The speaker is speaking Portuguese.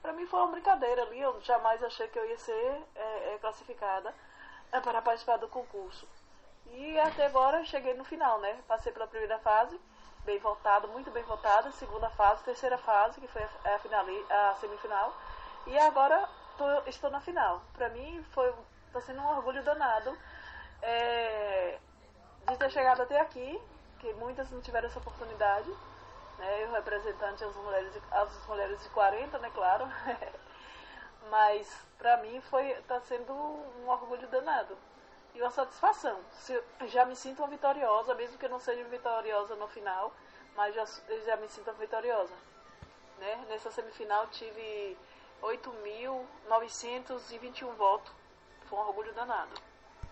Pra mim foi uma brincadeira ali, eu jamais achei que eu ia ser classificada para participar do concurso. E até agora cheguei no final, né? Passei pela primeira fase, bem votado, muito bem votada, segunda fase, terceira fase, que foi a semifinal, e agora estou na final. Pra mim tá sendo um orgulho danado de ter chegado até aqui, que muitas não tiveram essa oportunidade, né? Eu representante as mulheres de 40, né, claro. Mas pra mim tá sendo um orgulho danado e uma satisfação. Já me sinto uma vitoriosa, mesmo que eu não seja vitoriosa no final, mas já me sinto vitoriosa, né? Nessa semifinal tive 8.921 votos. Foi um orgulho danado.